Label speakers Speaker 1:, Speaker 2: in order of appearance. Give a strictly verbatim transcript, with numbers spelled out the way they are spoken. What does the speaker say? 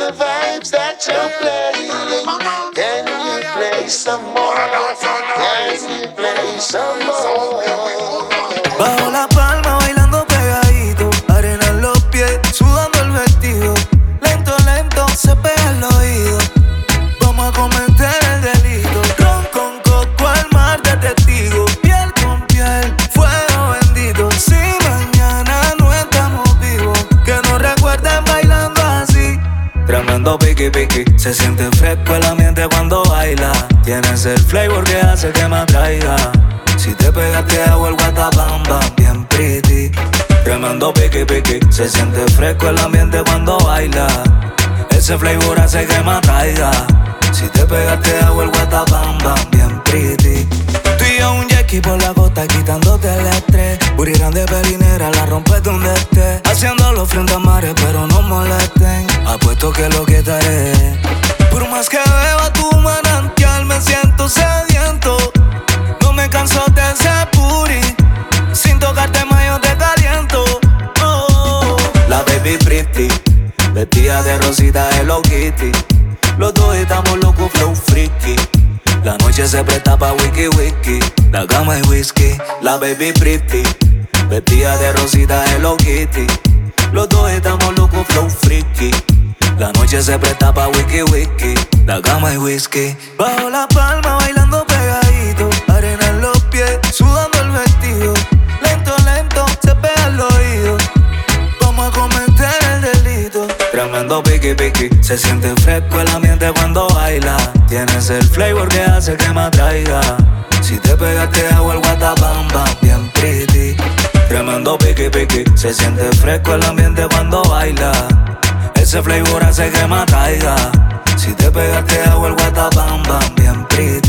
Speaker 1: the vibes that you're playing. Can you play some more? Can you play some more?
Speaker 2: Bajo la palma bailando pegadito, arena en los pies, sudando el vestido. Lento, lento, se pega el oído. Vamos a cometer el delito. Ron con coco al mar de testigo. Piel con piel, fuego bendito. Si mañana no estamos vivos, que nos recuerden bailando así. Tremendo piqui piqui, se siente fresco el ambiente cuando baila. Tienes el flavor que hace que me atraiga. Si te pegaste hago el guatapam bam, bien pretty. Tremendo piqui piqui, se siente fresco el ambiente cuando baila. Ese flavor hace que me atraiga. Si te pegaste hago el guatapam bam, bien pretty. Tú y yo un Jackie por la costa quitándote el estrés. Booty grande pelinera, la rompes donde estés. Haciéndolo frente a mares pero no molesten. Apuesto que lo que te haré. Por más que beba tu manantial me siento sediento. No me canso de ese booty. Sin tocarte más yo te caliento. Oh. La baby pretty, vestida de rosita Hello Kitty. Los dos estamos locos, flow freaky. La noche se presta pa' wiki wiki. La cama es whisky. La baby pretty, vestida de rosita Hello Kitty. Los dos estamos locos, flow freaky. La noche se presta pa' wiki wiki. La cama es whisky. Bajo la palma bailando pegadito, arena en los pies, sudando el vestido. Lento, lento, se pega el oído. Vamos a cometer el delito. Tremendo piqui piqui, se siente fresco el ambiente cuando baila. Tienes el flavor que hace que me atraiga. Si te pegaste hago el guatapam bam, bien pretty. Tremendo piqui piqui, se siente fresco el ambiente cuando baila. Ese flavor hace que me atraiga. Si te pegaste hago el guatapam bam, bien pretty.